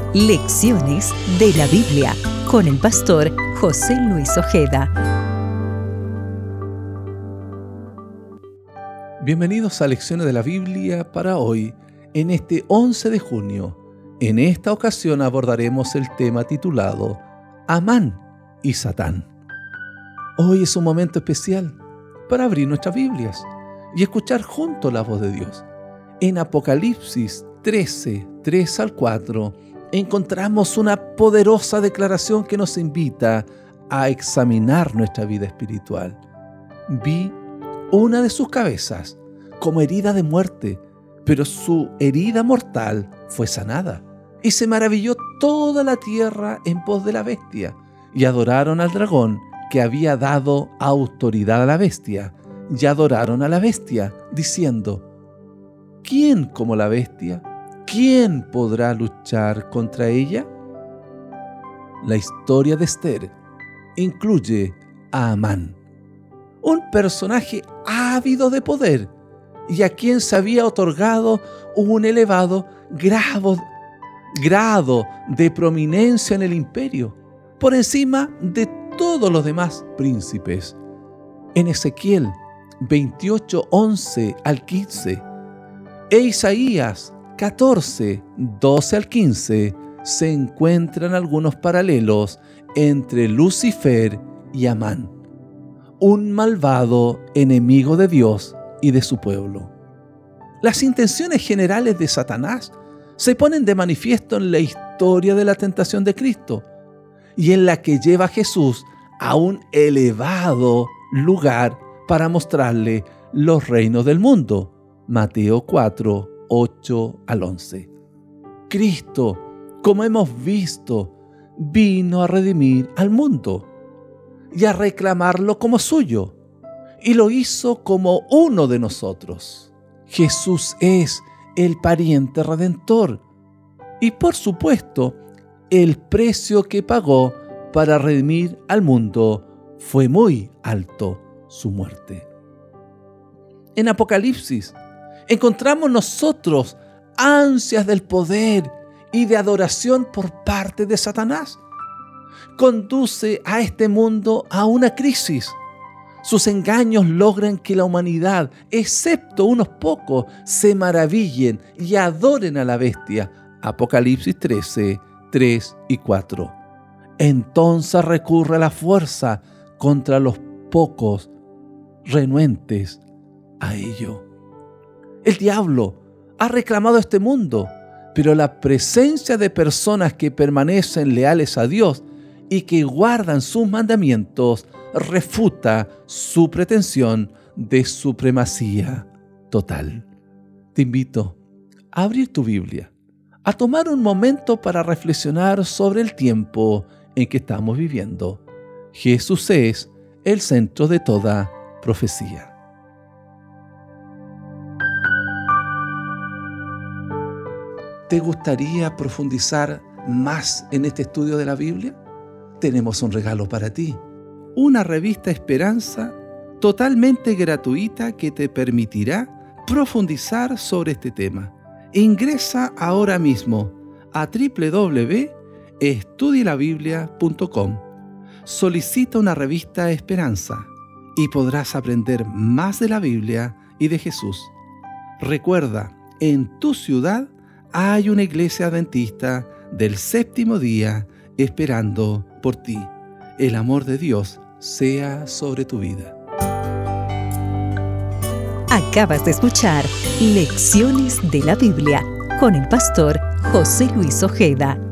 Lecciones de la Biblia con el pastor José Luis Ojeda. Bienvenidos a Lecciones de la Biblia para hoy, en este 11 de junio. En esta ocasión abordaremos el tema titulado Amán y Satán. Hoy es un momento especial para abrir nuestras Biblias y escuchar juntos la voz de Dios. En Apocalipsis 13, 3 al 4, encontramos una poderosa declaración que nos invita a examinar nuestra vida espiritual. Vi una de sus cabezas como herida de muerte, pero su herida mortal fue sanada. Y se maravilló toda la tierra en pos de la bestia, y adoraron al dragón que había dado autoridad a la bestia, y adoraron a la bestia, diciendo: ¿quién como la bestia? ¿Quién podrá luchar contra ella? La historia de Esther incluye a Amán, un personaje ávido de poder y a quien se había otorgado un elevado grado de prominencia en el imperio, por encima de todos los demás príncipes. En Ezequiel 28, 11 al 15 e Isaías 14, 12 al 15 se encuentran algunos paralelos entre Lucifer y Amán, un malvado enemigo de Dios y de su pueblo. Las intenciones generales de Satanás se ponen de manifiesto en la historia de la tentación de Cristo y en la que lleva a Jesús a un elevado lugar para mostrarle los reinos del mundo. Mateo 4, 8 al 11. Cristo, como hemos visto, vino a redimir al mundo y a reclamarlo como suyo, y lo hizo como uno de nosotros. Jesús es el pariente redentor y, por supuesto, el precio que pagó para redimir al mundo fue muy alto, su muerte. En Apocalipsis encontramos nosotros ansias del poder y de adoración por parte de Satanás. Conduce a este mundo a una crisis. Sus engaños logran que la humanidad, excepto unos pocos, se maravillen y adoren a la bestia. Apocalipsis 13, 3 y 4. Entonces recurre a la fuerza contra los pocos renuentes a ello. El diablo ha reclamado este mundo, pero la presencia de personas que permanecen leales a Dios y que guardan sus mandamientos refuta su pretensión de supremacía total. Te invito a abrir tu Biblia, a tomar un momento para reflexionar sobre el tiempo en que estamos viviendo. Jesús es el centro de toda profecía. ¿Te gustaría profundizar más en este estudio de la Biblia? Tenemos un regalo para ti. Una revista Esperanza totalmente gratuita que te permitirá profundizar sobre este tema. Ingresa ahora mismo a www.estudielabiblia.com. Solicita una revista Esperanza y podrás aprender más de la Biblia y de Jesús. Recuerda, en tu ciudad hay una iglesia adventista del séptimo día esperando por ti. El amor de Dios sea sobre tu vida. Acabas de escuchar Lecciones de la Biblia con el pastor José Luis Ojeda.